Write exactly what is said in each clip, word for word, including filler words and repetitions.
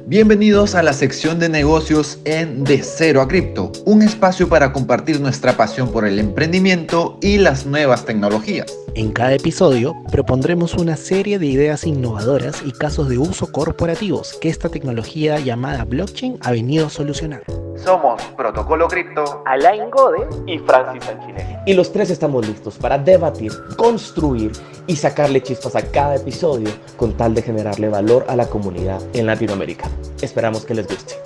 Bienvenidos a la sección de negocios en De Cero a Cripto, un espacio para compartir nuestra pasión por el emprendimiento y las nuevas tecnologías. En cada episodio propondremos una serie de ideas innovadoras y casos de uso corporativos que esta tecnología llamada blockchain ha venido a solucionar. Somos Protocolo Cripto, Alain Gode y Francis Sanchine. Y los tres estamos listos para debatir, construir y sacarle chispas a cada episodio con tal de generarle valor a la comunidad en Latinoamérica. Esperamos que les guste.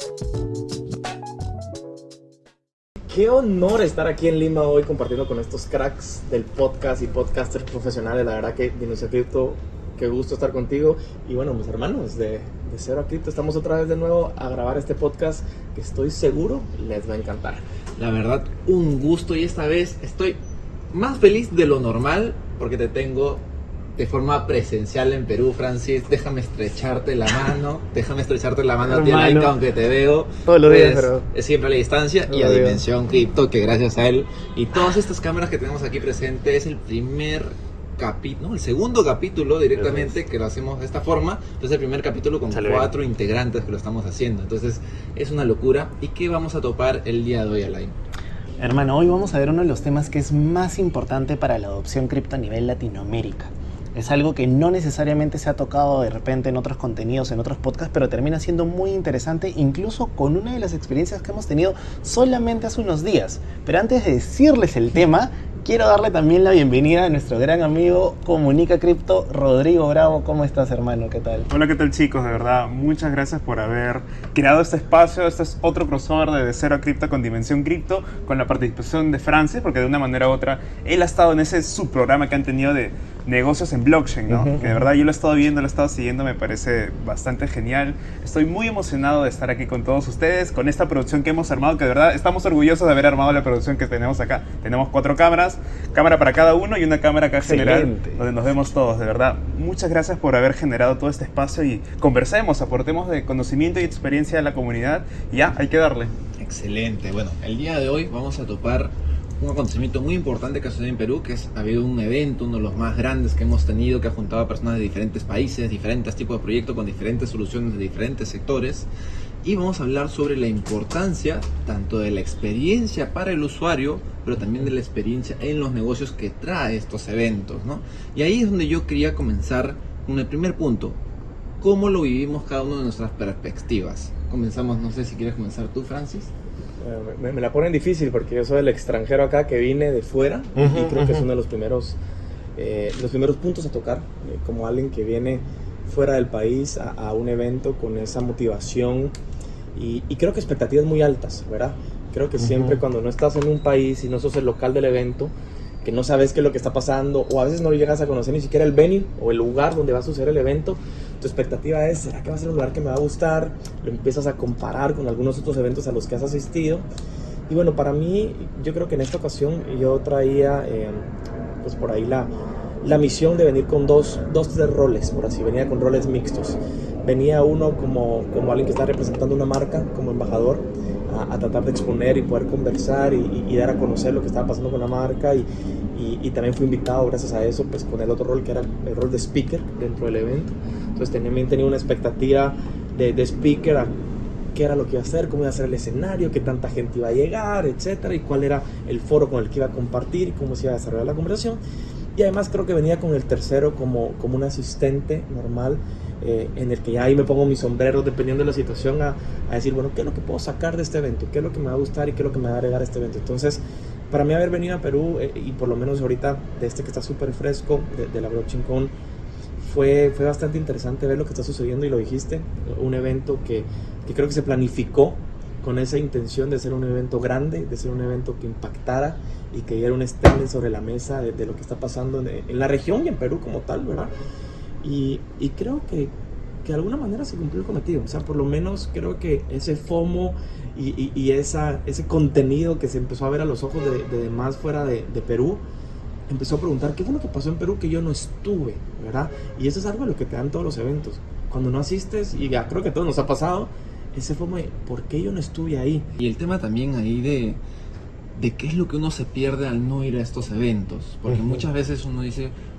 Qué honor estar aquí en Lima hoy compartiendo con estos cracks del podcast y podcasters profesionales. La verdad que Dinosaurio Cripto, qué gusto estar contigo. Y bueno, mis hermanos de, de Cero a Cripto, estamos otra vez de nuevo a grabar este podcast que estoy seguro les va a encantar. La verdad, un gusto, y esta vez estoy más feliz de lo normal porque te tengo de forma presencial en Perú. Francis, déjame estrecharte la mano, déjame estrecharte la mano a ti, Alain, aunque te veo todos los días, pues, pero es siempre a la distancia, y a Dimensión Cripto, que gracias a él y todas estas cámaras que tenemos aquí presentes es el primer capítulo, ¿no? El segundo capítulo directamente que lo hacemos de esta forma. Entonces el primer capítulo con Sale cuatro bien. integrantes que lo estamos haciendo. Entonces es una locura. ¿Y qué vamos a topar el día de hoy, Alain? Hermano, hoy vamos a ver uno de los temas que es más importante para la adopción cripto a nivel Latinoamérica. Es algo que no necesariamente se ha tocado de repente en otros contenidos, en otros podcasts, pero termina siendo muy interesante, incluso con una de las experiencias que hemos tenido solamente hace unos días. Pero antes de decirles el tema, quiero darle también la bienvenida a nuestro gran amigo Comunica Cripto, Rodrigo Bravo. ¿Cómo estás, hermano? ¿Qué tal? Hola, ¿qué tal, chicos? De verdad, muchas gracias por haber creado este espacio. Este es otro crossover de De Cero a Cripto con Dimensión Cripto, con la participación de Francis, porque de una manera u otra él ha estado en ese subprograma que han tenido de negocios en blockchain, ¿no? Uh-huh. Que de verdad yo lo he estado viendo, lo he estado siguiendo, me parece bastante genial. Estoy muy emocionado de estar aquí con todos ustedes, con esta producción que hemos armado, que de verdad estamos orgullosos de haber armado la producción que tenemos acá. Tenemos cuatro cámaras, cámara para cada uno y una cámara acá general, donde nos vemos todos. De verdad, muchas gracias por haber generado todo este espacio y conversemos, aportemos de conocimiento y experiencia a la comunidad. Y ya, hay que darle. Excelente. Bueno, el día de hoy vamos a topar un acontecimiento muy importante que ha sucedido en Perú, que es, ha habido un evento, uno de los más grandes que hemos tenido, que ha juntado a personas de diferentes países, diferentes tipos de proyectos, con diferentes soluciones de diferentes sectores. Y vamos a hablar sobre la importancia tanto de la experiencia para el usuario, pero también de la experiencia en los negocios que trae estos eventos, ¿no? Y ahí es donde yo quería comenzar con el primer punto. ¿Cómo lo vivimos cada uno de nuestras perspectivas? Comenzamos, no sé si quieres comenzar tú, Francis. Me, me la ponen difícil porque yo soy el extranjero acá que vine de fuera, uh-huh, y creo uh-huh. que es uno de los primeros, eh, los primeros puntos a tocar, eh, como alguien que viene fuera del país a, a un evento con esa motivación y, y creo que expectativas muy altas, ¿verdad? Creo que uh-huh. siempre cuando no estás en un país y no sos el local del evento, que no sabes qué es lo que está pasando, o a veces no llegas a conocer ni siquiera el venue o el lugar donde va a suceder el evento, tu expectativa es, ¿será que va a ser un lugar que me va a gustar? Lo empiezas a comparar con algunos otros eventos a los que has asistido. Y bueno, para mí, yo creo que en esta ocasión yo traía, eh, pues por ahí la, la misión de venir con dos, dos, tres roles, por así, venía con roles mixtos. Venía uno como, como alguien que está representando una marca, como embajador, a, a tratar de exponer y poder conversar y, y, y dar a conocer lo que estaba pasando con la marca. Y, y, y también fui invitado, gracias a eso, pues con el otro rol que era el rol de speaker dentro del evento. Entonces también tenía una expectativa de, de speaker a qué era lo que iba a hacer, cómo iba a ser el escenario, qué tanta gente iba a llegar, etcétera, y cuál era el foro con el que iba a compartir y cómo se iba a desarrollar la conversación. Y además creo que venía con el tercero como, como un asistente normal, eh, en el que ya ahí me pongo mis sombreros dependiendo de la situación a, a decir, bueno, ¿qué es lo que puedo sacar de este evento? ¿Qué es lo que me va a gustar y qué es lo que me va a agregar a este evento? Entonces, para mí haber venido a Perú, eh, y por lo menos ahorita de este que está súper fresco, de, de la Blockchain Con, fue, fue bastante interesante ver lo que está sucediendo, y lo dijiste, un evento que, que creo que se planificó con esa intención de ser un evento grande, de ser un evento que impactara y que diera un stand sobre la mesa de, de lo que está pasando en, en la región y en Perú como tal, ¿verdad? Y, y creo que, que de alguna manera se cumplió el cometido. O sea, por lo menos creo que ese FOMO y, y, y esa, ese contenido que se empezó a ver a los ojos de, de demás fuera de, de Perú, empezó a preguntar qué fue lo que pasó en Perú que yo no estuve, ¿verdad? Y eso es algo de lo que te dan todos los eventos. Cuando no asistes, y ya creo que a todos nos ha pasado, ese FOMO de ¿por qué yo no estuve ahí? Y el tema también ahí de, de qué es lo que uno se pierde al no ir a estos eventos. Porque uh-huh. muchas veces uno dice,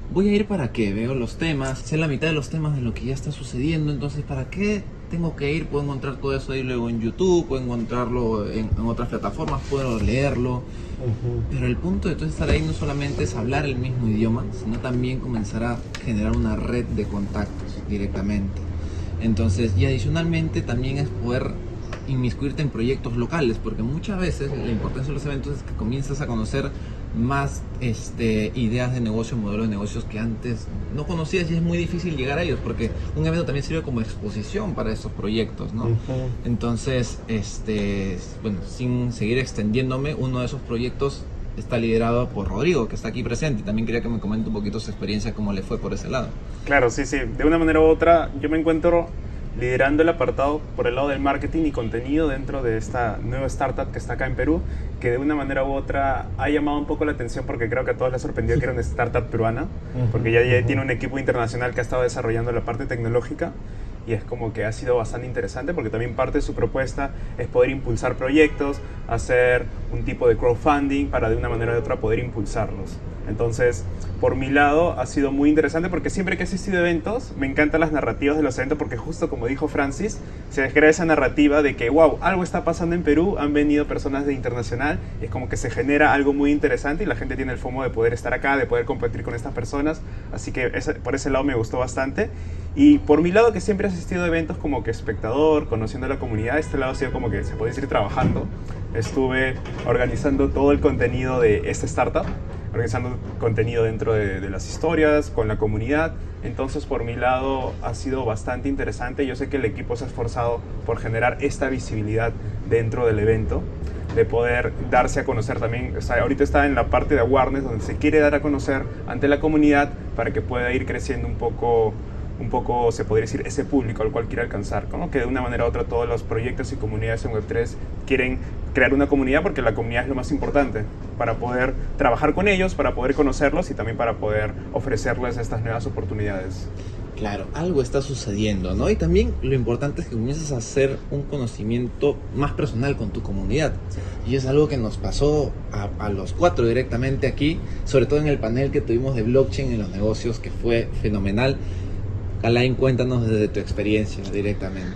voy a ir para qué, veo los temas, sé la mitad de los temas de lo que ya está sucediendo, entonces ¿para qué tengo que ir? Puedo encontrar todo eso ahí luego en YouTube, puedo encontrarlo en, en otras plataformas, puedo leerlo. Uh-huh. Pero el punto de todo estar ahí no solamente es hablar el mismo idioma, sino también comenzar a generar una red de contactos directamente. Entonces, y adicionalmente también es poder inmiscuirte en proyectos locales, porque muchas veces la importancia de los eventos es que comienzas a conocer más este, ideas de negocio, modelos de negocios que antes no conocías, y es muy difícil llegar a ellos, porque un evento también sirve como exposición para esos proyectos, ¿no? Uh-huh. Entonces, este, bueno, sin seguir extendiéndome, uno de esos proyectos está liderado por Rodrigo, que está aquí presente, y también quería que me comente un poquito su experiencia, cómo le fue por ese lado. Claro, sí, sí, de una manera u otra yo me encuentro liderando el apartado por el lado del marketing y contenido dentro de esta nueva startup que está acá en Perú, que de una manera u otra ha llamado un poco la atención, porque creo que a todos les sorprendió que era una startup peruana, porque ya, ya tiene un equipo internacional que ha estado desarrollando la parte tecnológica, y es como que ha sido bastante interesante, porque también parte de su propuesta es poder impulsar proyectos, hacer un tipo de crowdfunding para de una manera u otra poder impulsarlos. Entonces, por mi lado, ha sido muy interesante, porque siempre que he asistido a eventos, me encantan las narrativas de los eventos, porque justo como dijo Francis, se crea esa narrativa de que, wow, algo está pasando en Perú, han venido personas de internacional, y es como que se genera algo muy interesante, y la gente tiene el FOMO de poder estar acá, de poder competir con estas personas, así que ese, por ese lado me gustó bastante. Y por mi lado, que siempre he asistido a eventos como que espectador, conociendo la comunidad, este lado ha sido como que se puede decir trabajando. Estuve organizando todo el contenido de esta startup, organizando contenido dentro de, de las historias, con la comunidad. Entonces, por mi lado, ha sido bastante interesante. Yo sé que el equipo se ha esforzado por generar esta visibilidad dentro del evento, de poder darse a conocer también. O sea, ahorita está en la parte de awareness, donde se quiere dar a conocer ante la comunidad para que pueda ir creciendo un poco, un poco, se podría decir, ese público al cual quiere alcanzar, ¿no? Que de una manera u otra todos los proyectos y comunidades en web tres quieren crear una comunidad, porque la comunidad es lo más importante para poder trabajar con ellos, para poder conocerlos y también para poder ofrecerles estas nuevas oportunidades. Claro, algo está sucediendo, ¿no? Y también lo importante es que comiences a hacer un conocimiento más personal con tu comunidad. Y es algo que nos pasó a, a los cuatro directamente aquí, sobre todo en el panel que tuvimos de blockchain en los negocios, que fue fenomenal. Alain, cuéntanos desde tu experiencia directamente.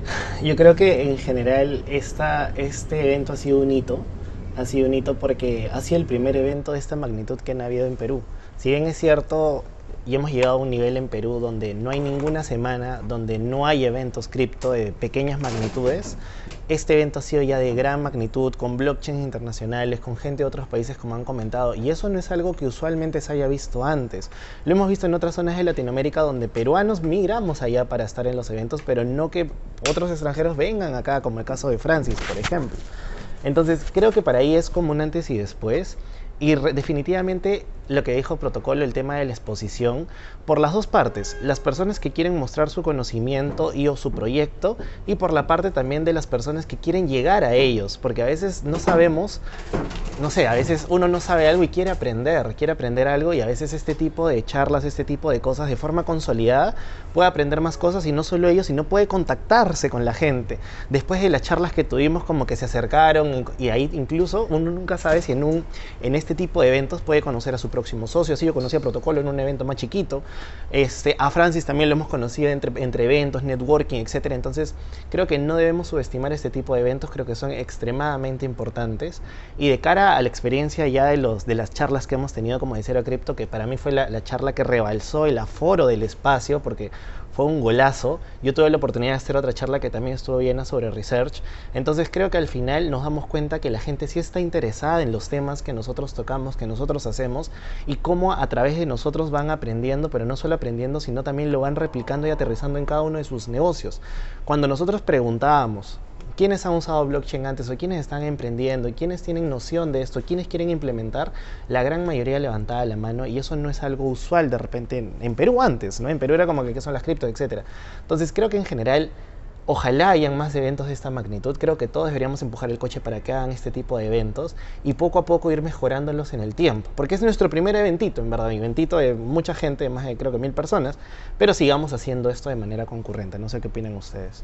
Yo creo que en general esta, este evento ha sido un hito, ha sido un hito porque ha sido el primer evento de esta magnitud que han habido en Perú. Si bien es cierto, y hemos llegado a un nivel en Perú donde no hay ninguna semana donde no hay eventos cripto de pequeñas magnitudes, este evento ha sido ya de gran magnitud, con blockchains internacionales, con gente de otros países, como han comentado, y eso no es algo que usualmente se haya visto antes. Lo hemos visto en otras zonas de Latinoamérica donde peruanos migramos allá para estar en los eventos, pero no que otros extranjeros vengan acá, como el caso de Francis, por ejemplo. Entonces creo que para ahí es como un antes y después. Y re- definitivamente lo que dijo Protocolo, el tema de la exposición, por las dos partes, las personas que quieren mostrar su conocimiento y o su proyecto, y por la parte también de las personas que quieren llegar a ellos, porque a veces no sabemos, no sé, a veces uno no sabe algo y quiere aprender, quiere aprender algo, y a veces este tipo de charlas, este tipo de cosas de forma consolidada puede aprender más cosas, y no solo ellos, sino puede contactarse con la gente. Después de las charlas que tuvimos, como que se acercaron, y ahí incluso uno nunca sabe si en un en este tipo de eventos puede conocer a su próximo socio. Así yo conocí a Protocolo en un evento más chiquito, este, a Francis también lo hemos conocido entre, entre eventos, networking, etcétera. Entonces creo que no debemos subestimar este tipo de eventos, creo que son extremadamente importantes. Y de cara a la experiencia ya de, los, de las charlas que hemos tenido como de Cero Cripto, que para mí fue la, la charla que rebalsó el aforo del espacio, porque fue un golazo. Yo tuve la oportunidad de hacer otra charla que también estuvo llena sobre research. Entonces creo que al final nos damos cuenta que la gente sí está interesada en los temas que nosotros tocamos, que nosotros hacemos, y cómo a través de nosotros van aprendiendo, pero no solo aprendiendo, sino también lo van replicando y aterrizando en cada uno de sus negocios. Cuando nosotros preguntábamos quiénes han usado blockchain antes, o quiénes están emprendiendo, y quiénes tienen noción de esto, quiénes quieren implementar, la gran mayoría levantaba la mano, y eso no es algo usual de repente en, en Perú antes, ¿no? En Perú era como que qué son las criptos, etcétera. Entonces creo que en general, ojalá hayan más eventos de esta magnitud. Creo que todos deberíamos empujar el coche para que hagan este tipo de eventos y poco a poco ir mejorándolos en el tiempo, porque es nuestro primer eventito, en verdad, un eventito de mucha gente, más de creo que mil personas, pero sigamos haciendo esto de manera concurrente. No sé qué opinan ustedes.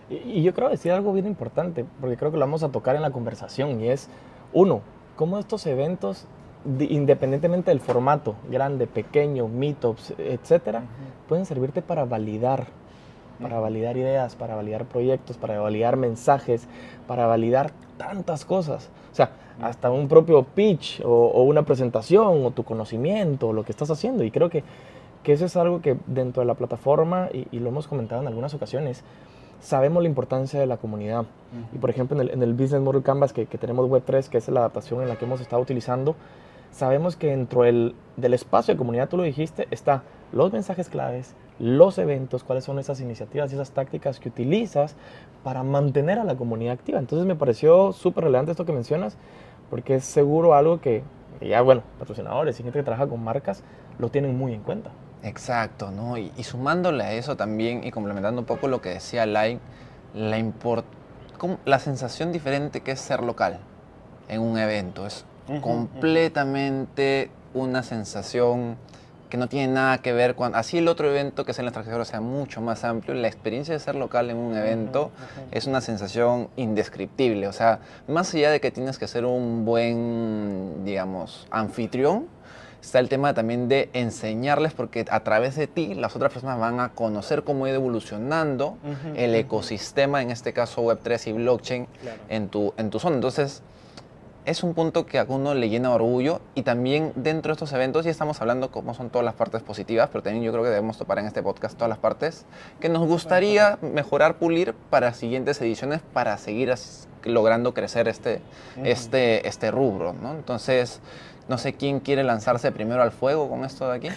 Y yo creo decir algo bien importante, porque creo que lo vamos a tocar en la conversación, y es, uno, cómo estos eventos de, independientemente del formato, grande, pequeño, meetups, etcétera, uh-huh. pueden servirte para validar, para uh-huh. validar ideas, para validar proyectos, para validar mensajes, para validar tantas cosas. O sea, hasta un propio pitch o, o una presentación o tu conocimiento o lo que estás haciendo. Y creo que, que eso es algo que dentro de la plataforma, y, y lo hemos comentado en algunas ocasiones, sabemos la importancia de la comunidad. Uh-huh. Y por ejemplo, en el, en el Business Model Canvas que, que tenemos web tres, que es la adaptación en la que hemos estado utilizando, sabemos que dentro del, del espacio de comunidad, tú lo dijiste, está los mensajes claves, los eventos, cuáles son esas iniciativas y esas tácticas que utilizas para mantener a la comunidad activa. Entonces me pareció súper relevante esto que mencionas, porque es seguro algo que ya, bueno, patrocinadores y gente que trabaja con marcas lo tienen muy en cuenta. Exacto, ¿no? Y, y sumándole a eso también y complementando un poco lo que decía Lai, la, import, la sensación diferente que es ser local en un evento. Es uh-huh, completamente uh-huh. una sensación que no tiene nada que ver con... Así el otro evento que es en el extranjero sea mucho más amplio, la experiencia de ser local en un evento uh-huh, uh-huh. es una sensación indescriptible. O sea, más allá de que tienes que ser un buen, digamos, anfitrión, está el tema también de enseñarles, porque a través de ti las otras personas van a conocer cómo ha ido evolucionando uh-huh, el ecosistema, en este caso web tres y blockchain, claro. en, tu, en tu zona. Entonces, es un punto que a uno le llena de orgullo, y también dentro de estos eventos, y estamos hablando cómo son todas las partes positivas, pero también yo creo que debemos topar en este podcast todas las partes que nos gustaría mejorar, pulir para siguientes ediciones, para seguir as- logrando crecer este, uh-huh. este, este rubro, ¿no? Entonces, no sé quién quiere lanzarse primero al fuego con esto de aquí.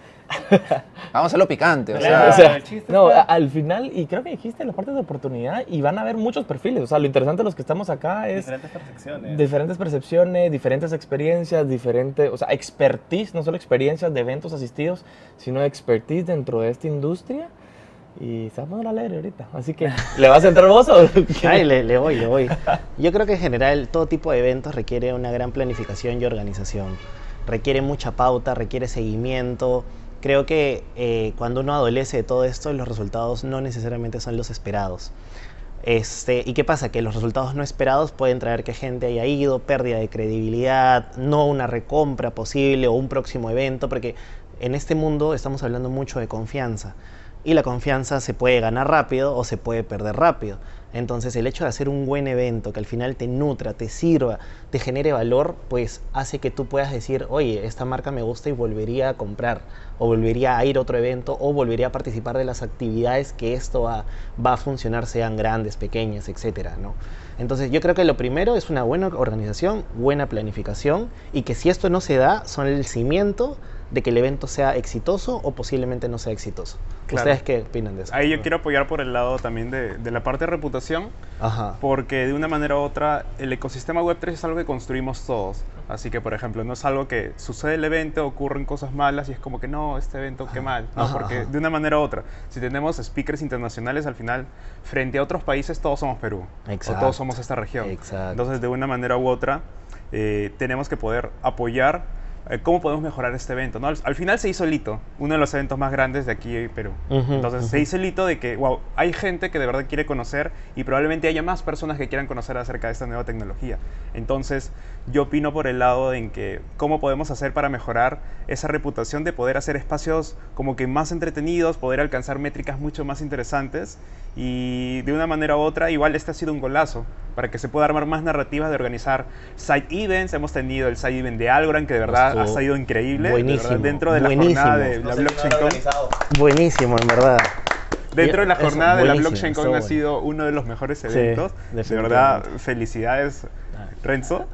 Vamos a hacerlo picante, o sea, o sea no, a, al final, y creo que dijiste las partes de oportunidad, y van a haber muchos perfiles. O sea, lo interesante de los que estamos acá es diferentes percepciones, diferentes percepciones, diferentes experiencias, diferentes, o sea, expertise, no solo experiencias de eventos asistidos, sino expertise dentro de esta industria. Y se va a poner alegre ahorita, así que ¿le vas a entrar vos o qué? Ay, le, le voy, le voy. Yo creo que en general todo tipo de eventos requiere una gran planificación y organización. Requiere mucha pauta, requiere seguimiento. Creo que eh, cuando uno adolece de todo esto, los resultados no necesariamente son los esperados. Este, ¿Y qué pasa? Que los resultados no esperados pueden traer que gente haya ido, pérdida de credibilidad, no una recompra posible o un próximo evento, porque en este mundo estamos hablando mucho de confianza. Y la confianza se puede ganar rápido o se puede perder rápido. Entonces el hecho de hacer un buen evento que al final te nutra, te sirva, te genere valor, pues hace que tú puedas decir, oye, esta marca me gusta y volvería a comprar, o volvería a ir a otro evento, o volvería a participar de las actividades que esto va, va a funcionar, sean grandes, pequeñas, etcétera, ¿no? Entonces yo creo que lo primero es una buena organización, buena planificación, y que si esto no se da, son el cimiento de que el evento sea exitoso o posiblemente no sea exitoso. Claro. ¿Ustedes qué opinan de eso? Ahí yo quiero apoyar por el lado también de, de la parte de reputación, Ajá. porque de una manera u otra el ecosistema web tres es algo que construimos todos. Así que, por ejemplo, no es algo que sucede el evento, ocurren cosas malas y es como que no, este evento qué mal. No, Ajá, porque ajá. de una manera u otra, si tenemos speakers internacionales, al final, frente a otros países, todos somos Perú. Exacto. O todos somos esta región. Exacto. Entonces, de una manera u otra, eh, tenemos que poder apoyar cómo podemos mejorar este evento, ¿no? Al, al final se hizo el hito, uno de los eventos más grandes de aquí en Perú. Uh-huh, Entonces uh-huh. se hizo el hito de que, wow, hay gente que de verdad quiere conocer y probablemente haya más personas que quieran conocer acerca de esta nueva tecnología. Entonces yo opino por el lado en que cómo podemos hacer para mejorar esa reputación de poder hacer espacios como que más entretenidos, poder alcanzar métricas mucho más interesantes, y de una manera u otra igual este ha sido un golazo para que se pueda armar más narrativas de organizar side events. Hemos tenido el side event de Algorand, que de verdad Estuvo ha salido increíble, buenísimo, de verdad, dentro de la buenísimo. jornada de No la sé Blockchain si no Con. Buenísimo, en verdad. Dentro de la Eso, jornada de la buenísimo, Blockchain Con estuvo ha bueno. sido uno de los mejores Sí, eventos. De verdad, felicidades, Renzo.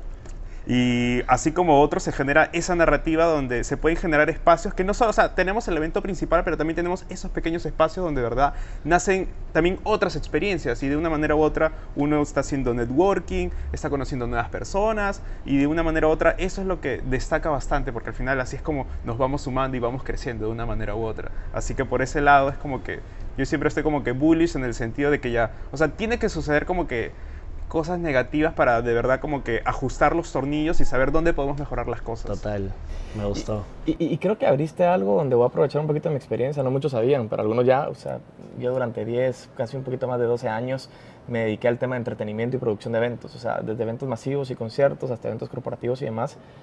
Y así como otros, se genera esa narrativa donde se pueden generar espacios que no solo, o sea, tenemos el evento principal, pero también tenemos esos pequeños espacios donde de verdad nacen también otras experiencias, y de una manera u otra uno está haciendo networking, está conociendo nuevas personas, y de una manera u otra eso es lo que destaca bastante, porque al final así es como nos vamos sumando y vamos creciendo de una manera u otra. Así que por ese lado es como que yo siempre estoy como que bullish en el sentido de que ya, o sea, tiene que suceder como que cosas negativas para de verdad como que ajustar los tornillos y saber dónde podemos mejorar las cosas. Total, me gustó. Y, y, y creo que abriste algo donde voy a aprovechar un poquito de mi experiencia. No muchos sabían, pero algunos ya. O sea, yo durante diez, casi un poquito más de doce años me dediqué al tema de entretenimiento y producción de eventos. O sea, desde eventos masivos y conciertos hasta eventos corporativos y demás.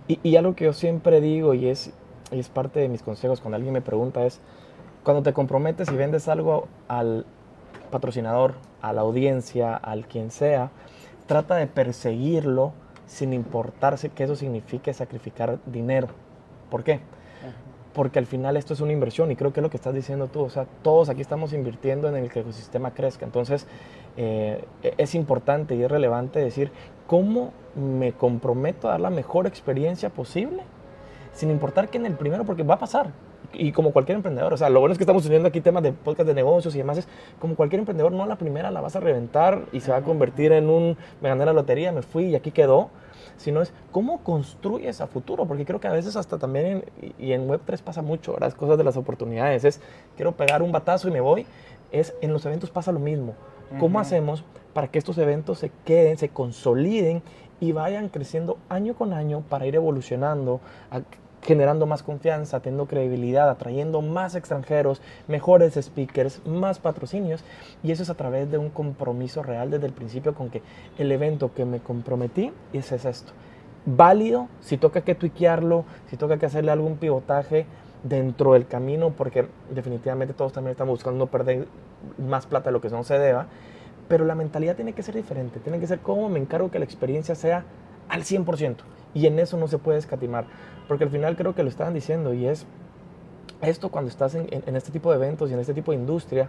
Y, y algo que yo siempre digo y es, y es parte de mis consejos cuando alguien me pregunta es, cuando te comprometes y vendes algo al patrocinador, a la audiencia, al quien sea, trata de perseguirlo sin importarse que eso signifique sacrificar dinero. ¿Por qué? Porque al final esto es una inversión y creo que es lo que estás diciendo tú. O sea, todos aquí estamos invirtiendo en el que el ecosistema crezca. Entonces, eh, es importante y es relevante decir cómo me comprometo a dar la mejor experiencia posible, sin importar que en el primero, porque va a pasar. Y como cualquier emprendedor, o sea, lo bueno es que estamos teniendo aquí temas de podcast de negocios y demás, es como cualquier emprendedor, no a la primera la vas a reventar y se va a convertir en un, me gané la lotería, me fui y aquí quedó, sino es cómo construyes a futuro, porque creo que a veces hasta también, en, y en web tres pasa mucho, las cosas de las oportunidades, es quiero pegar un batazo y me voy, es en los eventos pasa lo mismo. ¿Cómo uh-huh. hacemos para que estos eventos se queden, se consoliden y vayan creciendo año con año para ir evolucionando, a, generando más confianza, teniendo credibilidad, atrayendo más extranjeros, mejores speakers, más patrocinios? Y eso es a través de un compromiso real desde el principio con que el evento que me comprometí, ese es esto. Válido, si toca que tuiquearlo, si toca que hacerle algún pivotaje dentro del camino, porque definitivamente todos también estamos buscando no perder más plata de lo que no se deba, pero la mentalidad tiene que ser diferente, tiene que ser cómo me encargo que la experiencia sea al cien por ciento. Y en eso no se puede escatimar, porque al final creo que lo estaban diciendo, y es esto cuando estás en, en, en este tipo de eventos y en este tipo de industria,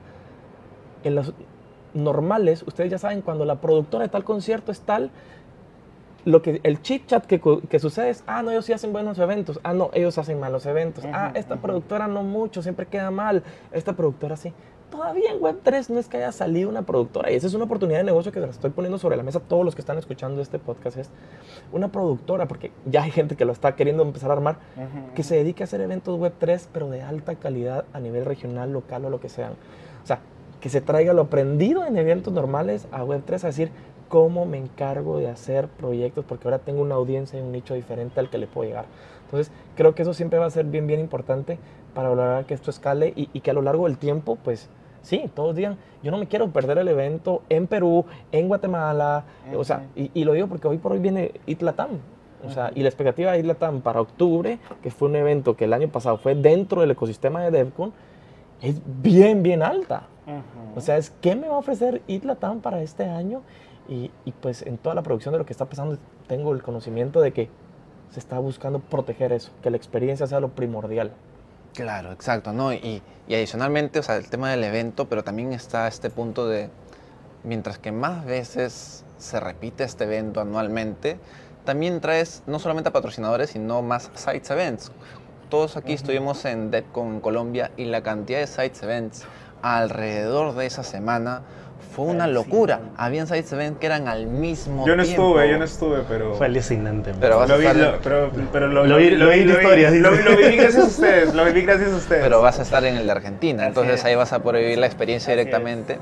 en los normales, ustedes ya saben, cuando la productora de tal concierto es tal, lo que, el chit chat que, que sucede es, ah, no, ellos sí hacen buenos eventos, ah, no, ellos hacen malos eventos, uh-huh, ah, esta uh-huh. productora no mucho, siempre queda mal, esta productora sí. Todavía en web tres no es que haya salido una productora, y esa es una oportunidad de negocio que se la estoy poniendo sobre la mesa a todos los que están escuchando este podcast, es una productora, porque ya hay gente que lo está queriendo empezar a armar, uh-huh. que se dedique a hacer eventos web tres, pero de alta calidad a nivel regional, local o lo que sean. O sea, que se traiga lo aprendido en eventos normales a web tres, a decir, cómo me encargo de hacer proyectos, porque ahora tengo una audiencia y un nicho diferente al que le puedo llegar. Entonces, creo que eso siempre va a ser bien, bien importante para lograr que esto escale y, y que a lo largo del tiempo, pues, sí, todos digan, yo no me quiero perder el evento en Perú, en Guatemala, uh-huh. o sea, y, y lo digo porque hoy por hoy viene ITLATAM, o sea, uh-huh. y la expectativa de ITLATAM para octubre, que fue un evento que el año pasado fue dentro del ecosistema de DevCon, es bien, bien alta. Uh-huh. O sea, es ¿qué me va a ofrecer ITLATAM para este año? Y, y pues en toda la producción de lo que está pasando tengo el conocimiento de que se está buscando proteger eso, que la experiencia sea lo primordial. Claro, exacto, ¿no? Y, y adicionalmente, o sea, el tema del evento, pero también está este punto de, mientras que más veces se repite este evento anualmente, también traes no solamente a patrocinadores, sino más sites events. Todos aquí uh-huh. estuvimos en DevCon en Colombia y la cantidad de sites events alrededor de esa semana fue una locura. Sí. Habían sites events que eran al mismo yo no tiempo. Estuve, yo no estuve, pero... Fue alucinante. Pero vas lo, a vi, estar... lo, pero, pero lo, lo, vi, lo, vi, lo, vi, historias, lo, vi, lo viví gracias a ustedes, lo viví gracias a ustedes. Pero vas a estar en el de Argentina, entonces Así ahí es. vas a poder vivir la experiencia Así directamente.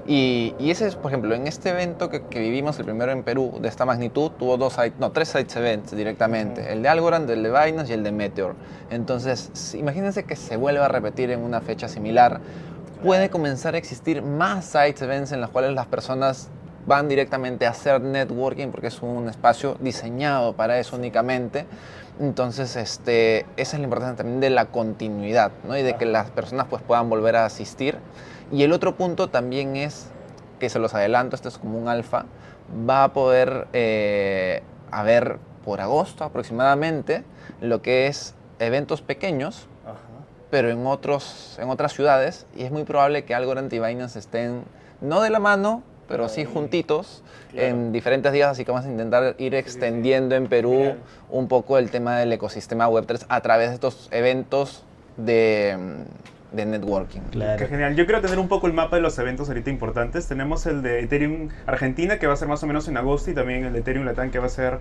Y, y ese es, por ejemplo, en este evento que, que vivimos, el primero en Perú, de esta magnitud, tuvo dos sites, no, tres sites events directamente. Uh-huh. El de Algorand, el de Binance y el de Meteor. Entonces, imagínense que se vuelva a repetir en una fecha similar. Puede comenzar a existir más sites events en los cuales las personas van directamente a hacer networking porque es un espacio diseñado para eso únicamente. Entonces, este, esa es la importancia también de la continuidad, ¿no? Y de que las personas pues, puedan volver a asistir. Y el otro punto también es, que se los adelanto, esto es como un alfa, va a poder eh, haber por agosto aproximadamente lo que es eventos pequeños, Ajá. pero en, otros, en otras ciudades, y es muy probable que Algorand y Binance estén no de la mano, pero sí juntitos, claro. en diferentes días, así que vamos a intentar ir extendiendo en Perú Genial. un poco el tema del ecosistema web tres a través de estos eventos de, de networking. Claro. Qué genial. Yo quiero tener un poco el mapa de los eventos ahorita importantes. Tenemos el de Ethereum Argentina, que va a ser más o menos en agosto, y también el de Ethereum Latam, que va a ser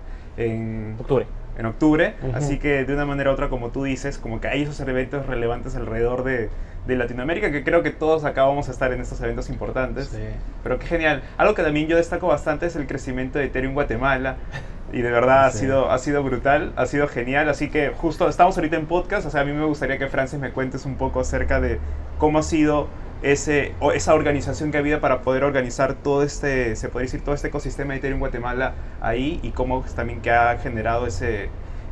en octubre. En octubre. Uh-huh. Así que de una manera u otra, como tú dices, como que hay esos eventos relevantes alrededor de, de Latinoamérica, que creo que todos acá vamos a estar en estos eventos importantes. Sí. Pero qué genial. Algo que también yo destaco bastante es el crecimiento de Ethereum Guatemala. Y de verdad sí. ha, sido, ha sido brutal, ha sido genial. Así que justo estamos ahorita en podcast. O sea, a mí me gustaría que Francis me cuentes un poco acerca de cómo ha sido ese, o esa organización que ha habido para poder organizar todo este, se puede decir, todo este ecosistema de Ethereum Guatemala ahí, y cómo también que ha generado ese,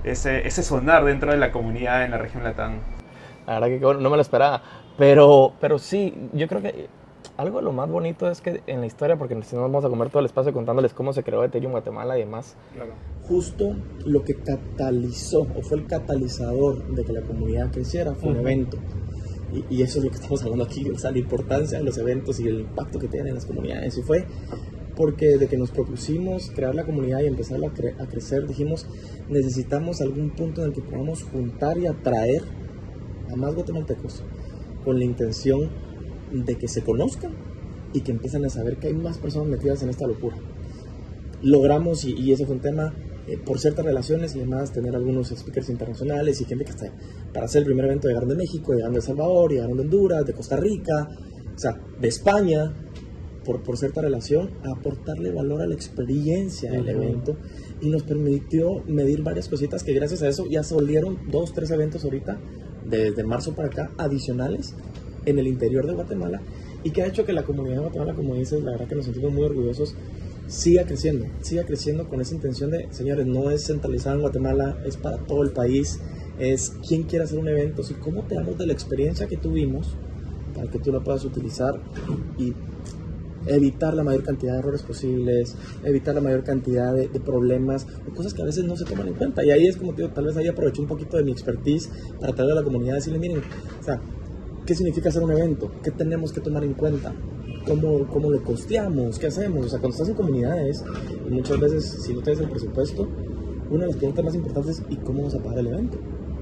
ese, ese sonar dentro de la comunidad en la región Latam. La verdad que no me lo esperaba, pero, pero sí, yo creo que algo de lo más bonito es que en la historia, porque si no vamos a comer todo el espacio contándoles cómo se creó Ethereum Guatemala y demás. Claro. Justo lo que catalizó o fue el catalizador de que la comunidad creciera fue uh-huh. un evento. Y, y eso es lo que estamos hablando aquí, o sea, la importancia de los eventos y el impacto que tienen en las comunidades. Y fue porque desde que nos propusimos crear la comunidad y empezar a, cre- a crecer, dijimos, necesitamos algún punto en el que podamos juntar y atraer a más guatemaltecos con la intención de que se conozcan y que empiecen a saber que hay más personas metidas en esta locura. Logramos, y, y ese fue un tema, eh, por ciertas relaciones y demás, tener algunos speakers internacionales y gente que está para hacer el primer evento llegaron de México, llegaron de El Salvador, llegaron de Honduras, de Costa Rica, o sea, de España, por, por cierta relación, a aportarle valor a la experiencia del uh-huh. evento, y nos permitió medir varias cositas que gracias a eso ya se volvieron dos, tres eventos ahorita, desde marzo para acá, adicionales en el interior de Guatemala, y que ha hecho que la comunidad de Guatemala, como dices, la verdad que nos sentimos muy orgullosos, siga creciendo, siga creciendo con esa intención de, señores, no es centralizado en Guatemala, es para todo el país, es quién quiere hacer un evento, y cómo te damos de la experiencia que tuvimos para que tú la puedas utilizar y evitar la mayor cantidad de errores posibles, evitar la mayor cantidad de, de problemas o cosas que a veces no se toman en cuenta. Y ahí es como te digo, tal vez ahí aproveché un poquito de mi expertise para traer a la comunidad y decirle, miren, o sea, ¿qué significa hacer un evento? ¿Qué tenemos que tomar en cuenta? ¿Cómo, cómo lo costeamos? ¿Qué hacemos? O sea, cuando estás en comunidades, y muchas veces si no tienes el presupuesto, una de las preguntas más importantes es ¿y cómo vamos a pagar el evento?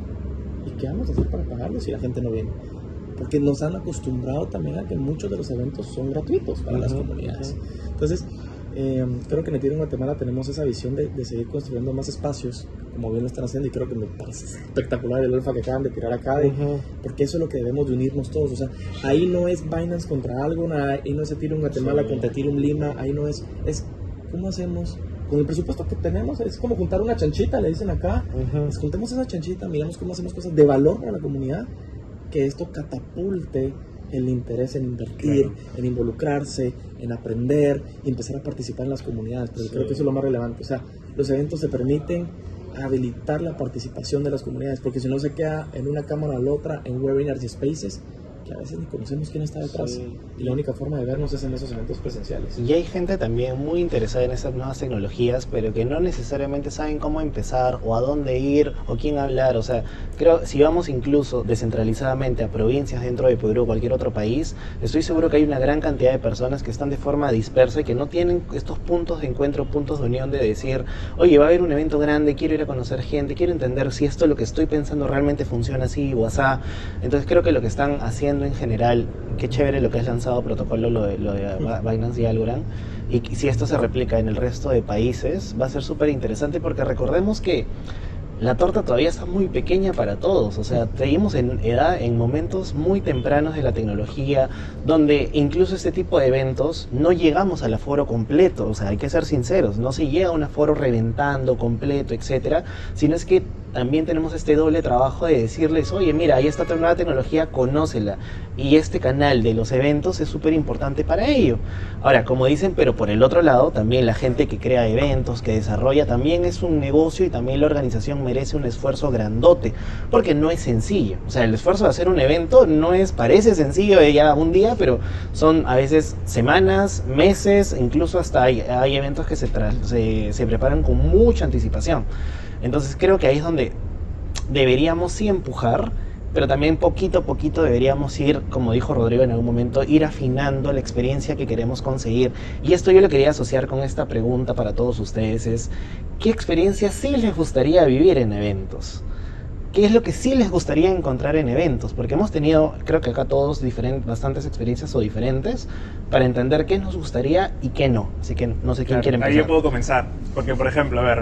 ¿Y qué vamos a hacer para pagarlo si la gente no viene? Porque nos han acostumbrado también a que muchos de los eventos son gratuitos para uh-huh, las comunidades. Uh-huh. Entonces, eh, creo que en Ethereum Guatemala tenemos esa visión de, de seguir construyendo más espacios, como bien lo están haciendo, y creo que me parece espectacular el alfa que acaban de tirar acá, de, uh-huh. porque eso es lo que debemos de unirnos todos. O sea, ahí no es Binance contra algo, ahí no es Ethereum Guatemala sí. contra Ethereum Lima, ahí no es, es ¿cómo hacemos? Con el presupuesto que tenemos, es como juntar una chanchita, le dicen acá, uh-huh. pues juntemos esa chanchita, miramos cómo hacemos cosas de valor para la comunidad, que esto catapulte el interés en invertir, claro. en involucrarse, en aprender y empezar a participar en las comunidades, pero sí. creo que eso es lo más relevante. O sea, los eventos se permiten habilitar la participación de las comunidades, porque si no se queda en una cámara o la otra, en webinars y spaces, que a veces ni conocemos quién está detrás, sí. y la única forma de vernos es en esos eventos presenciales. Y hay gente también muy interesada en estas nuevas tecnologías, pero que no necesariamente saben cómo empezar, o a dónde ir, o quién hablar. O sea, creo, si vamos incluso descentralizadamente a provincias dentro de Perú o cualquier otro país, estoy seguro que hay una gran cantidad de personas que están de forma dispersa y que no tienen estos puntos de encuentro, puntos de unión de decir, oye, va a haber un evento grande, quiero ir a conocer gente, quiero entender si esto lo que estoy pensando realmente funciona así o asá. Entonces creo que lo que están haciendo en general, qué chévere lo que has lanzado protocolo, lo de, lo de Binance y Algorand, y si esto se replica en el resto de países va a ser súper interesante, porque recordemos que la torta todavía está muy pequeña para todos. O sea, seguimos en edad, en momentos muy tempranos de la tecnología, donde incluso este tipo de eventos no llegamos al aforo completo. O sea, hay que ser sinceros, no se llega a un aforo reventando completo, etcétera, sino es que también tenemos este doble trabajo de decirles, oye, mira, ahí está tu nueva tecnología, conócela. Y este canal de los eventos es súper importante para ello. Ahora, como dicen, pero por el otro lado, también la gente que crea eventos, que desarrolla, también es un negocio, y también la organización merece un esfuerzo grandote, porque no es sencillo. O sea, el esfuerzo de hacer un evento no es, parece sencillo de ya un día, pero son a veces semanas, meses, incluso hasta hay, hay eventos que se, tra- se, se preparan con mucha anticipación. Entonces creo que ahí es donde deberíamos sí empujar, pero también poquito a poquito deberíamos ir, como dijo Rodrigo en algún momento, ir afinando la experiencia que queremos conseguir. Y esto yo lo quería asociar con esta pregunta para todos ustedes, es ¿qué experiencia sí les gustaría vivir en eventos? ¿Qué es lo que sí les gustaría encontrar en eventos? Porque hemos tenido, creo que acá todos, diferentes, bastantes experiencias o diferentes para entender qué nos gustaría y qué no. Así que no sé quién claro, quiere empezar. Ahí yo puedo comenzar, porque por ejemplo, a ver,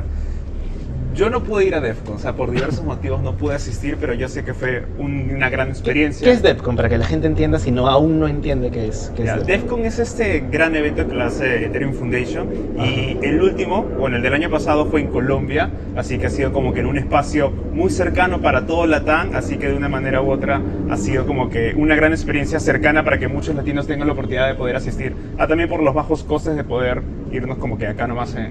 yo no pude ir a DEF CON, o sea, por diversos motivos no pude asistir, pero yo sé que fue un, una gran experiencia. ¿Qué es DEF CON? Para que la gente entienda, si no aún no entiende qué es. Qué ya, es DEF CON es este gran evento que lo hace Ethereum Foundation, y el último, bueno, el del año pasado fue en Colombia, así que ha sido como que en un espacio muy cercano para todo Latam, así que de una manera u otra ha sido como que una gran experiencia cercana para que muchos latinos tengan la oportunidad de poder asistir, ah, también por los bajos costes de poder irnos como que acá nomás en,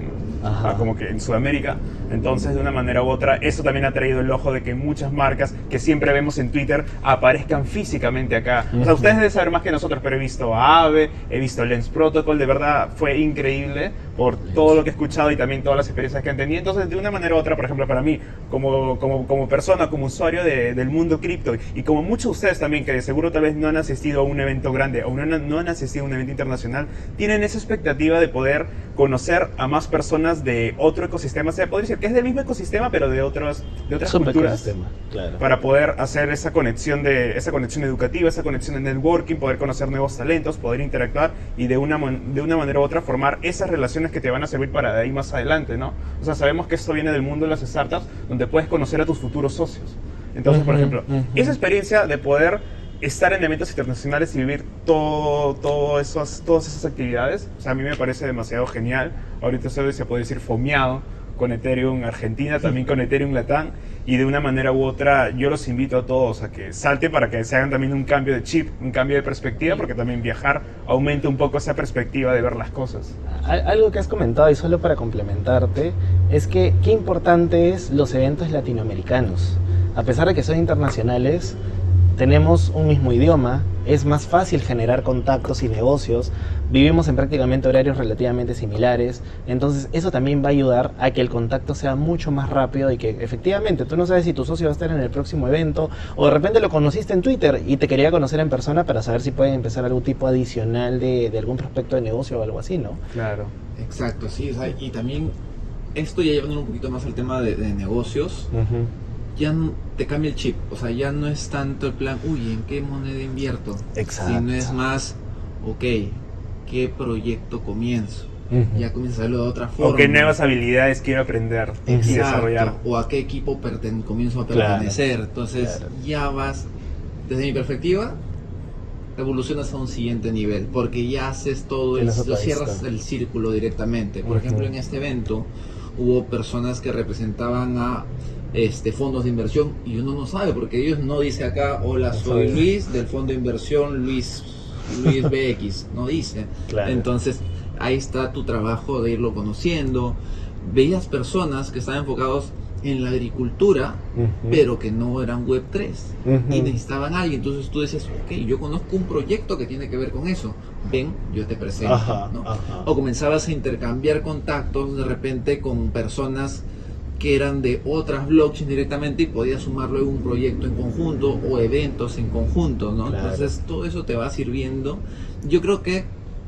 a como que en Sudamérica. Entonces, de una manera u otra, eso también ha traído el ojo de que muchas marcas que siempre vemos en Twitter aparezcan físicamente acá. O sea, ustedes deben saber más que nosotros, pero he visto a AVE, he visto Lens Protocol, de verdad fue increíble por todo lo que he escuchado y también todas las experiencias que han tenido. Entonces, de una manera u otra, por ejemplo, para mí, como, como, como persona, como usuario de, del mundo cripto, y como muchos de ustedes también, que de seguro tal vez no han asistido a un evento grande o no han, no han asistido a un evento internacional, tienen esa expectativa de poder conocer a más personas de otro ecosistema, o sea, podría decir que es del mismo ecosistema, pero de, otros, de otras culturas, claro. Para poder hacer esa conexión, de, esa conexión educativa, esa conexión de networking, poder conocer nuevos talentos, poder interactuar y de una, de una manera u otra formar esas relaciones que te van a servir para de ahí más adelante, ¿no? O sea, sabemos que esto viene del mundo de las startups, donde puedes conocer a tus futuros socios. Entonces, uh-huh, por ejemplo, uh-huh. esa experiencia de poder estar en eventos internacionales y vivir todo, todo esos, todas esas actividades, o sea, a mí me parece demasiado genial. Ahorita se puede decir fomeado con Ethereum Argentina, también con Ethereum Latam, y de una manera u otra yo los invito a todos a que salten para que se hagan también un cambio de chip, un cambio de perspectiva, porque también viajar aumenta un poco esa perspectiva de ver las cosas. Algo que has comentado, y solo para complementarte, es que qué importante es los eventos latinoamericanos. A pesar de que son internacionales, tenemos un mismo idioma, es más fácil generar contactos y negocios, vivimos en prácticamente horarios relativamente similares, entonces eso también va a ayudar a que el contacto sea mucho más rápido y que efectivamente tú no sabes si tu socio va a estar en el próximo evento o de repente lo conociste en Twitter y te quería conocer en persona para saber si pueden empezar algún tipo adicional de, de algún prospecto de negocio o algo así, ¿no? Claro. Exacto, sí, o sea, y también esto ya llevando un poquito más al tema de, de negocios, uh-huh. ya no, te cambia el chip, o sea, ya no es tanto el plan, uy, ¿en qué moneda invierto? Exacto. Sino es más, ok, ¿qué proyecto comienzo? Uh-huh. Ya comienzo a verlo de otra forma. O qué nuevas habilidades quiero aprender y desarrollar. O a qué equipo perten- comienzo a pertenecer. Claro. Entonces, claro. ya vas, desde mi perspectiva, evolucionas a un siguiente nivel, porque ya haces todo, el, lo cierras el círculo directamente. Por uh-huh. ejemplo, en este evento hubo personas que representaban a Este, fondos de inversión y uno no sabe porque ellos no dice acá hola soy Luis del fondo de inversión Luis Luis B X, no dice. Claro. Entonces ahí está tu trabajo de irlo conociendo. Veías personas que estaban enfocados en la agricultura, uh-huh. pero que no eran web tres uh-huh. y necesitaban a alguien, entonces tú dices, ok, yo conozco un proyecto que tiene que ver con eso, ven, yo te presento, ajá, ¿no? Ajá. O comenzabas a intercambiar contactos de repente con personas que eran de otras blockchains directamente y podías sumarlo en un proyecto en conjunto o eventos en conjunto, ¿no? Claro. Entonces todo eso te va sirviendo. Yo creo que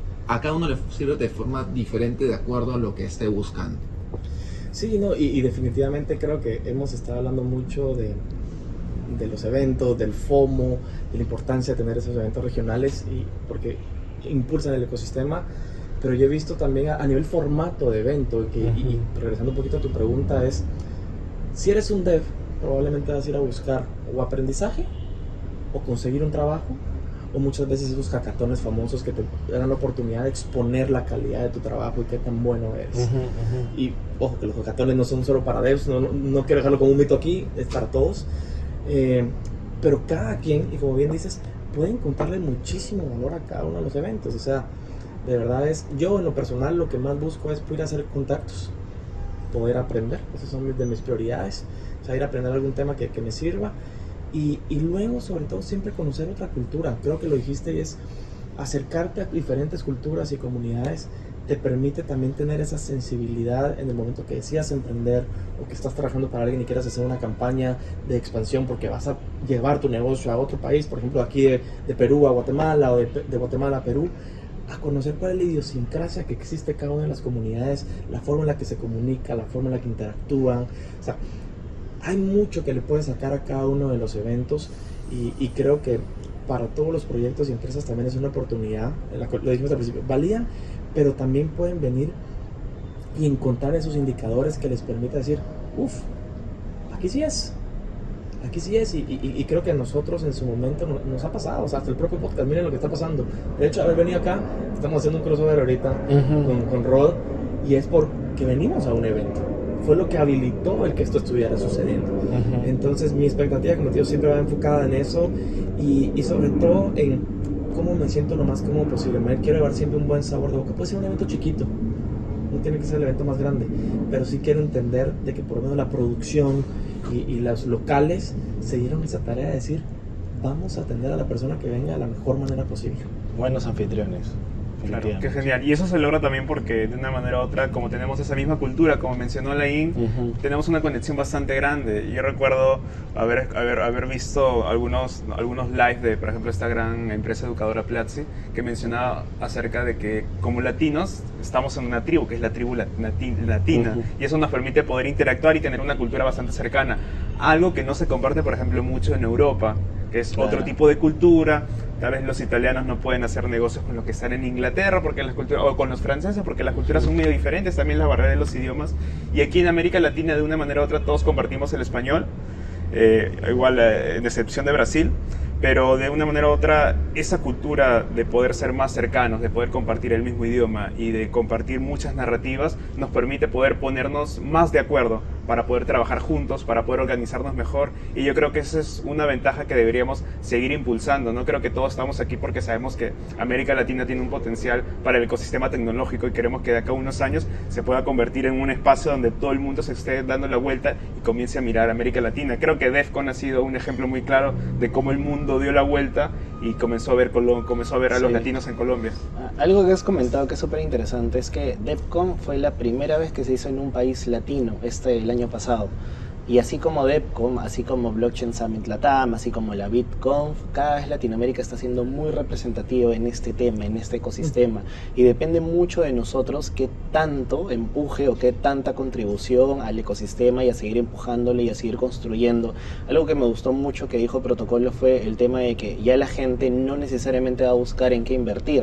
a cada uno le sirve de forma diferente de acuerdo a lo que esté buscando. Sí, no, y, y definitivamente creo que hemos estado hablando mucho de, de los eventos, del FOMO, de la importancia de tener esos eventos regionales y porque impulsan el ecosistema. Pero yo he visto también a, a nivel formato de evento, que, uh-huh. y, y regresando un poquito a tu pregunta, es, si eres un dev, probablemente vas a ir a buscar o aprendizaje, o conseguir un trabajo, o muchas veces esos hackatones famosos que te dan la oportunidad de exponer la calidad de tu trabajo y qué tan bueno eres. Uh-huh, uh-huh. Y ojo, que los hackatones no son solo para devs, no, no, no quiero dejarlo como un mito aquí, es para todos. Eh, pero cada quien, y como bien dices, puede encontrarle muchísimo valor a cada uno de los eventos, o sea, de verdad es, yo en lo personal lo que más busco es poder hacer contactos, poder aprender, esas son de mis prioridades, o sea, ir a aprender algún tema que, que me sirva y, y luego sobre todo siempre conocer otra cultura. Creo que lo dijiste y es acercarte a diferentes culturas y comunidades te permite también tener esa sensibilidad en el momento que decidas emprender o que estás trabajando para alguien y quieras hacer una campaña de expansión porque vas a llevar tu negocio a otro país, por ejemplo aquí de, de Perú a Guatemala o de, de Guatemala a Perú, a conocer cuál es la idiosincrasia que existe cada una de las comunidades, la forma en la que se comunica, la forma en la que interactúan. O sea, hay mucho que le puedes sacar a cada uno de los eventos y, y creo que para todos los proyectos y empresas también es una oportunidad, lo dijimos al principio, valían, pero también pueden venir y encontrar esos indicadores que les permita decir, uff, aquí sí es. Aquí sí es, y, y, y creo que a nosotros en su momento nos, nos ha pasado, o sea, hasta el propio podcast, miren lo que está pasando. De hecho, haber venido acá, estamos haciendo un crossover ahorita uh-huh. con, con Rod, y es porque venimos a un evento. Fue lo que habilitó el que esto estuviera sucediendo. Uh-huh. Entonces, mi expectativa, como te digo, siempre va enfocada en eso, y, y sobre todo en cómo me siento lo más cómodo posible. Me quiero llevar siempre un buen sabor de boca. Puede ser un evento chiquito, no tiene que ser el evento más grande, pero sí quiero entender de que por lo menos la producción y, y los locales se dieron esa tarea de decir, vamos a atender a la persona que venga de la mejor manera posible. Buenos anfitriones. Claro, qué genial. Y eso se logra también porque de una manera u otra, como tenemos esa misma cultura, como mencionó Laín, uh-huh. tenemos una conexión bastante grande. Yo recuerdo haber, haber, haber visto algunos, algunos live de, por ejemplo, esta gran empresa educadora Platzi, que mencionaba acerca de que como latinos estamos en una tribu, que es la tribu lati- latina, uh-huh. y eso nos permite poder interactuar y tener una cultura bastante cercana. Algo que no se comparte, por ejemplo, mucho en Europa, que es claro. otro tipo de cultura. Tal vez los italianos no pueden hacer negocios con los que están en Inglaterra porque las culturas, o con los franceses porque las culturas son medio diferentes, también la barrera de los idiomas. Y aquí en América Latina, de una manera u otra, todos compartimos el español, eh, igual eh, en excepción de Brasil, pero de una manera u otra, esa cultura de poder ser más cercanos, de poder compartir el mismo idioma y de compartir muchas narrativas, nos permite poder ponernos más de acuerdo para poder trabajar juntos, para poder organizarnos mejor, y yo creo que esa es una ventaja que deberíamos seguir impulsando. No creo que todos estamos aquí porque sabemos que América Latina tiene un potencial para el ecosistema tecnológico y queremos que de acá a unos años se pueda convertir en un espacio donde todo el mundo se esté dando la vuelta y comience a mirar a América Latina. Creo que DEFCON ha sido un ejemplo muy claro de cómo el mundo dio la vuelta y comenzó a ver, comenzó a, ver a sí. los latinos en Colombia. Algo que has comentado que es súper interesante es que DEFCON fue la primera vez que se hizo en un país latino, este el año pasado. Y así como DEFCON, así como Blockchain Summit Latam, así como la BitConf, cada vez Latinoamérica está siendo muy representativo en este tema, en este ecosistema. Y depende mucho de nosotros qué tanto empuje o qué tanta contribución al ecosistema y a seguir empujándole y a seguir construyendo. Algo que me gustó mucho que dijo Protocolo fue el tema de que ya la gente no necesariamente va a buscar en qué invertir,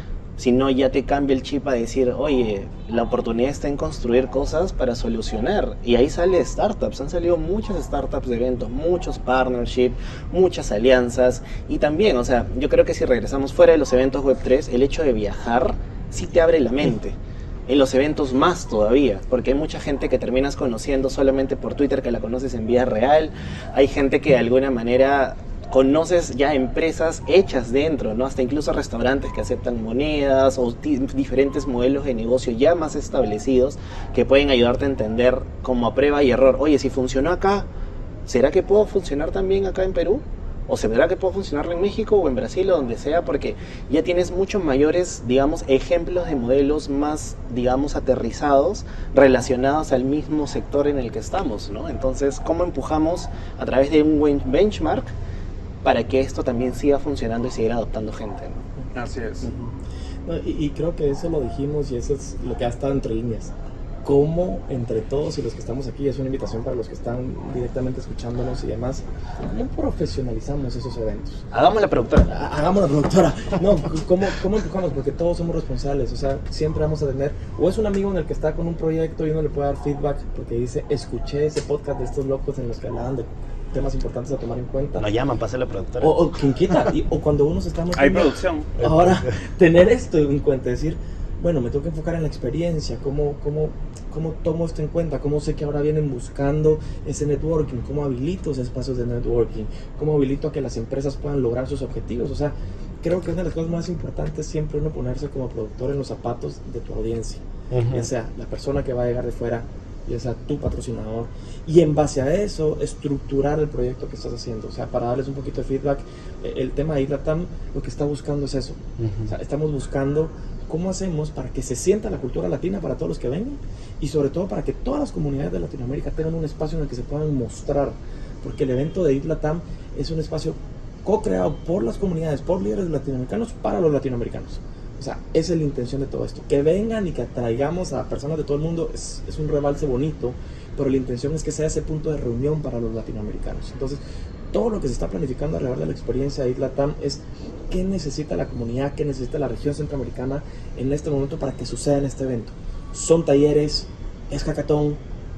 sino ya te cambia el chip a decir, oye, la oportunidad está en construir cosas para solucionar. Y ahí sale startups, han salido muchas startups de eventos, muchos partnerships, muchas alianzas. Y también, o sea, yo creo que si regresamos fuera de los eventos web tres, el hecho de viajar sí te abre la mente. En los eventos más todavía, porque hay mucha gente que terminas conociendo solamente por Twitter, que la conoces en vida real. Hay gente que de alguna manera conoces ya empresas hechas dentro, ¿no? Hasta incluso restaurantes que aceptan monedas o diferentes modelos de negocio ya más establecidos que pueden ayudarte a entender como a prueba y error. Oye, si funcionó acá, ¿será que puedo funcionar también acá en Perú? ¿O será que puedo funcionar en México o en Brasil o donde sea? Porque ya tienes muchos mayores, digamos, ejemplos de modelos más, digamos, aterrizados relacionados al mismo sector en el que estamos, ¿no? Entonces, ¿cómo empujamos a través de un buen benchmark para que esto también siga funcionando y siga adoptando gente, ¿no? Así es. Uh-huh. No, y, y creo que eso lo dijimos y eso es lo que ha estado entre líneas. Cómo entre todos y los que estamos aquí, es una invitación para los que están directamente escuchándonos y demás, ¿cómo profesionalizamos esos eventos? Hagamos la productora. Hagamos la productora. No, ¿cómo, ¿cómo empujamos? Porque todos somos responsables, o sea, siempre vamos a tener, o es un amigo en el que está con un proyecto y uno le puede dar feedback porque dice, escuché ese podcast de estos locos en los que hablaban de temas importantes a tomar en cuenta. Nos llaman para ser la productora. O, o quien quiera, y, o cuando uno se está metiendo, hay producción. Ahora, tener esto en cuenta, decir, bueno, me tengo que enfocar en la experiencia, cómo, cómo, cómo tomo esto en cuenta, cómo sé que ahora vienen buscando ese networking, cómo habilito esos espacios de networking, cómo habilito a que las empresas puedan lograr sus objetivos. O sea, creo que una de las cosas más importantes es siempre uno ponerse como productor en los zapatos de tu audiencia, uh-huh. ya sea la persona que va a llegar de fuera, ya sea tu patrocinador, y en base a eso estructurar el proyecto que estás haciendo. O sea, para darles un poquito de feedback, el tema de ILATAM lo que está buscando es eso. Uh-huh. O sea, estamos buscando cómo hacemos para que se sienta la cultura latina para todos los que vengan y sobre todo para que todas las comunidades de Latinoamérica tengan un espacio en el que se puedan mostrar, porque el evento de ILATAM es un espacio co-creado por las comunidades, por líderes latinoamericanos para los latinoamericanos. O sea, esa es la intención de todo esto. Que vengan y que atraigamos a personas de todo el mundo es, es un rebalse bonito, pero la intención es que sea ese punto de reunión para los latinoamericanos. Entonces, todo lo que se está planificando alrededor de la experiencia de ILATAM es qué necesita la comunidad, qué necesita la región centroamericana en este momento para que suceda en este evento. Son talleres, es hackathon,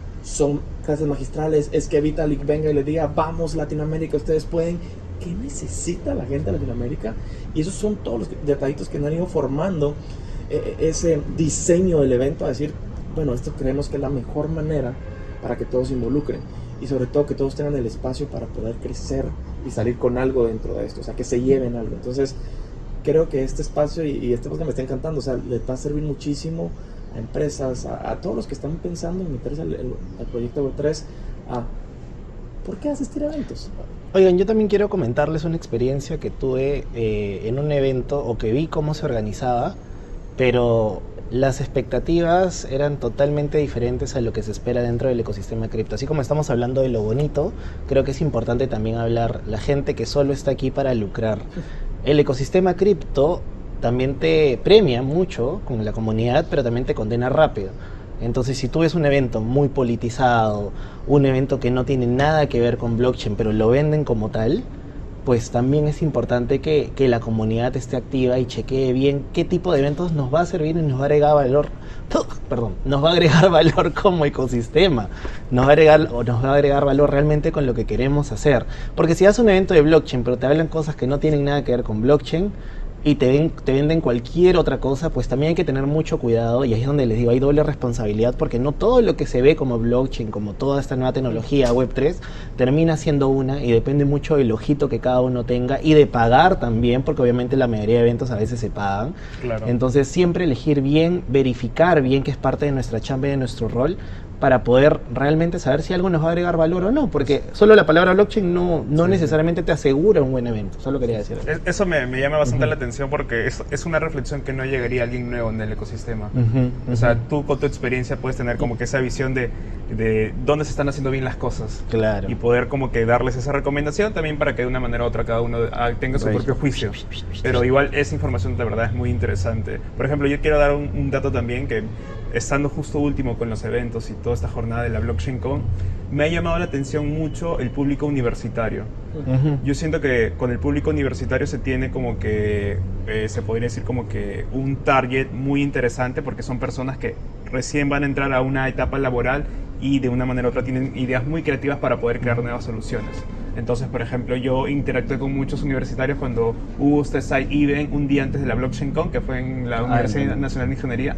son clases magistrales, es que Vitalik venga y le diga, vamos Latinoamérica, ustedes pueden. ¿Qué necesita la gente de Latinoamérica? Y esos son todos los detallitos que han ido formando eh, ese diseño del evento, a decir, bueno, esto creemos que es la mejor manera para que todos se involucren y sobre todo que todos tengan el espacio para poder crecer y salir con algo dentro de esto, o sea, que se lleven algo. Entonces, creo que este espacio y, y este podcast me está encantando, o sea, les va a servir muchísimo a empresas, a, a todos los que están pensando en meterse al, al, al proyecto web tres, a ¿por qué asistir a eventos? Oigan, yo también quiero comentarles una experiencia que tuve eh, en un evento, o que vi cómo se organizaba, pero las expectativas eran totalmente diferentes a lo que se espera dentro del ecosistema cripto. Así como estamos hablando de lo bonito, creo que es importante también hablar la gente que solo está aquí para lucrar. El ecosistema cripto también te premia mucho con la comunidad, pero también te condena rápido. Entonces, si tú ves un evento muy politizado, un evento que no tiene nada que ver con blockchain, pero lo venden como tal, pues también es importante que, que la comunidad esté activa y chequee bien qué tipo de eventos nos va a servir y nos va a agregar valor, perdón, nos va a agregar valor como ecosistema, nos va a agregar, o nos va a agregar valor realmente con lo que queremos hacer. Porque si haces un evento de blockchain, pero te hablan cosas que no tienen nada que ver con blockchain, y te, ven, te venden cualquier otra cosa, pues también hay que tener mucho cuidado, y ahí es donde les digo, hay doble responsabilidad, porque no todo lo que se ve como blockchain, como toda esta nueva tecnología web tres, termina siendo una, y depende mucho del ojito que cada uno tenga, y de pagar también, porque obviamente la mayoría de eventos a veces se pagan. Claro. Entonces siempre elegir bien, verificar bien, que es parte de nuestra chamba y de nuestro rol, para poder realmente saber si algo nos va a agregar valor o no, porque solo la palabra blockchain no, no sí, necesariamente te asegura un buen evento, solo quería decir eso. Eso me, me llama bastante uh-huh. la atención, porque es, es una reflexión que no llegaría a alguien nuevo en el ecosistema. Uh-huh, uh-huh. O sea, tú con tu experiencia puedes tener como que esa visión de, de dónde se están haciendo bien las cosas. Claro. Y poder como que darles esa recomendación también para que de una manera u otra cada uno tenga su propio juicio. Pero igual esa información de verdad es muy interesante. Por ejemplo, yo quiero dar un, un dato también que, estando justo último con los eventos y toda esta jornada de la Blockchain Con, me ha llamado la atención mucho el público universitario. Uh-huh. Yo siento que con el público universitario se tiene como que, eh, se podría decir como que un target muy interesante, porque son personas que recién van a entrar a una etapa laboral y de una manera u otra tienen ideas muy creativas para poder crear nuevas soluciones. Entonces, por ejemplo, yo interactué con muchos universitarios cuando hubo este side event un día antes de la Blockchain Con, que fue en la ah, Universidad no. Nacional de Ingeniería.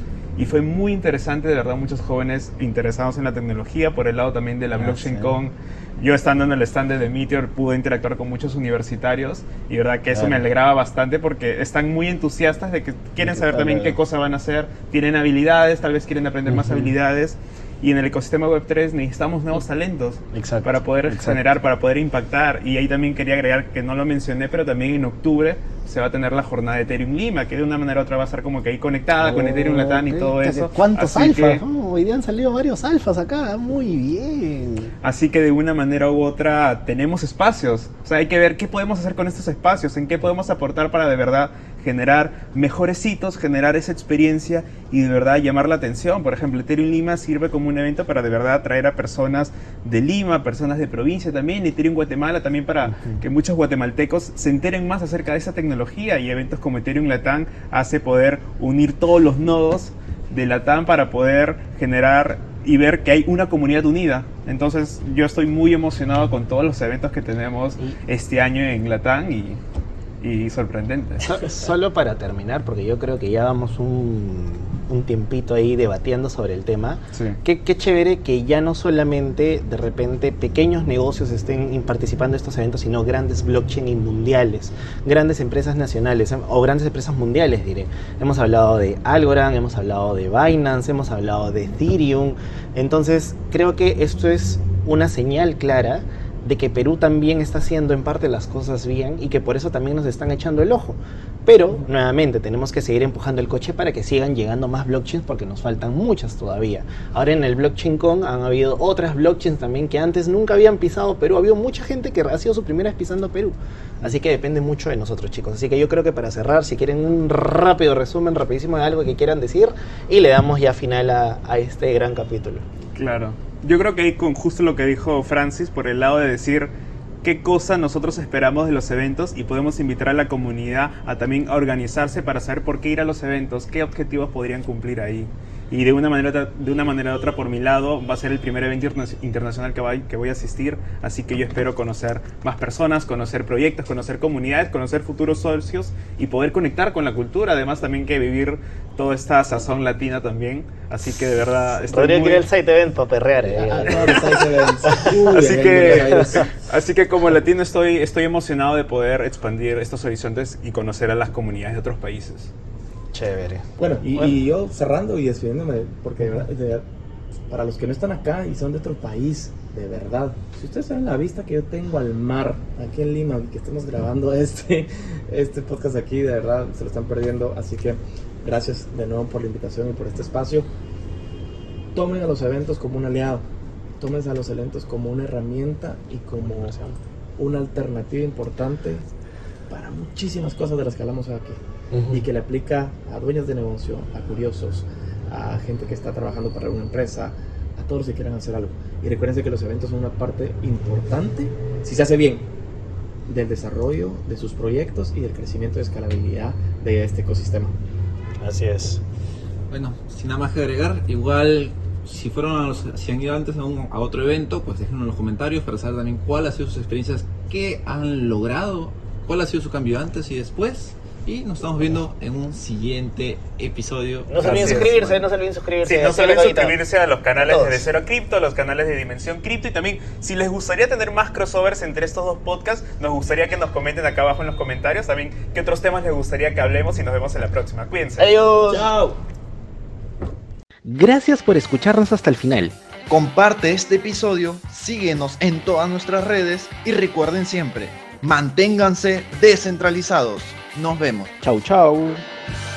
Y fue muy interesante, de verdad, muchos jóvenes interesados en la tecnología, por el lado también de la Blockchain Con. Yo, estando en el stand de Meteor, pude interactuar con muchos universitarios, y verdad que eso claro. me alegraba bastante, porque están muy entusiastas de que quieren saber también qué cosa van a hacer, tienen habilidades, tal vez quieren aprender uh-huh. más habilidades. Y en el ecosistema web tres necesitamos nuevos talentos Exacto. para poder Exacto. generar, para poder impactar. Y ahí también quería agregar, que no lo mencioné, pero también en octubre se va a tener la jornada de Ethereum Lima, que de una manera u otra va a estar como que ahí conectada oh, con Ethereum Latam okay. y todo eso. ¿Cuántos así alfas? Que, oh, hoy día han salido varios alfas acá, muy bien. Así que de una manera u otra tenemos espacios. O sea, hay que ver qué podemos hacer con estos espacios, en qué podemos aportar para de verdad generar mejores hitos, generar esa experiencia y de verdad llamar la atención. Por ejemplo, Ethereum Lima sirve como un evento para de verdad atraer a personas de Lima, personas de provincia también, Ethereum Guatemala también, para uh-huh. que muchos guatemaltecos se enteren más acerca de esa tecnología, y eventos como Ethereum Latam hace poder unir todos los nodos de Latam para poder generar y ver que hay una comunidad unida. Entonces yo estoy muy emocionado con todos los eventos que tenemos este año en Latam y y sorprendente. Solo para terminar, porque yo creo que ya vamos un, un tiempito ahí debatiendo sobre el tema. Sí. Qué, qué chévere que ya no solamente de repente pequeños negocios estén participando en estos eventos, sino grandes blockchain y mundiales, grandes empresas nacionales o grandes empresas mundiales, diré. Hemos hablado de Algorand, hemos hablado de Binance, hemos hablado de Ethereum. Entonces creo que esto es una señal clara de que Perú también está haciendo en parte las cosas bien, y que por eso también nos están echando el ojo. Pero, nuevamente, tenemos que seguir empujando el coche para que sigan llegando más blockchains, porque nos faltan muchas todavía. Ahora en el Blockchain Con han habido otras blockchains también que antes nunca habían pisado Perú. Ha habido mucha gente que ha sido su primera vez pisando Perú. Así que depende mucho de nosotros, chicos. Así que yo creo que para cerrar, si quieren un rápido resumen, rapidísimo de algo que quieran decir, y le damos ya final a, a este gran capítulo. Claro. Yo creo que ahí con justo lo que dijo Francis, por el lado de decir qué cosa nosotros esperamos de los eventos, y podemos invitar a la comunidad a también a organizarse para saber por qué ir a los eventos, qué objetivos podrían cumplir ahí. Y de una manera de una manera u otra, por mi lado, va a ser el primer evento internacional que voy, que voy a asistir, así que yo espero conocer más personas, conocer proyectos, conocer comunidades, conocer futuros socios y poder conectar con la cultura, además también que vivir toda esta sazón latina también, así que de verdad estoy Podría muy... ir al site event para perrear, eh. así que así que como latino estoy, estoy emocionado de poder expandir estos horizontes y conocer a las comunidades de otros países. Chévere. Bueno, y, Bueno. y yo cerrando y despidiéndome, porque de verdad, de- para los que no están acá y son de otro país, de verdad, si ustedes ven la vista que yo tengo al mar, aquí en Lima, que estamos grabando este, este podcast aquí, de verdad, se lo están perdiendo, así que gracias de nuevo por la invitación y por este espacio. Tomen a los eventos como un aliado, tomen a los eventos como una herramienta y como una alternativa importante para muchísimas cosas de las que hablamos aquí. Ujú. Y que le aplica a dueños de negocio, a curiosos, a gente que está trabajando para una empresa, a todos los que quieran hacer algo. Y recuerden que los eventos son una parte importante, si se hace bien, del desarrollo de sus proyectos y del crecimiento y escalabilidad de este ecosistema. Así es. Bueno, sin nada más que agregar, igual si fueron a los, si han ido antes a, un, a otro evento, pues déjenos en los comentarios para saber también cuál ha sido sus experiencias, qué han logrado, cuál ha sido su cambio antes y después. Y nos estamos viendo en un siguiente episodio. No se olviden Así es. suscribirse, no se olviden suscribirse. Sí, no se Denle olviden codita. suscribirse a los canales Todos. de De Cero a Cripto, a los canales de Dimensión Cripto y también si les gustaría tener más crossovers entre estos dos podcasts, nos gustaría que nos comenten acá abajo en los comentarios también qué otros temas les gustaría que hablemos y nos vemos en la próxima. Cuídense. Adiós. ¡Chao! Gracias por escucharnos hasta el final. Comparte este episodio, síguenos en todas nuestras redes y recuerden siempre, manténganse descentralizados. Nos vemos. Chau, chau.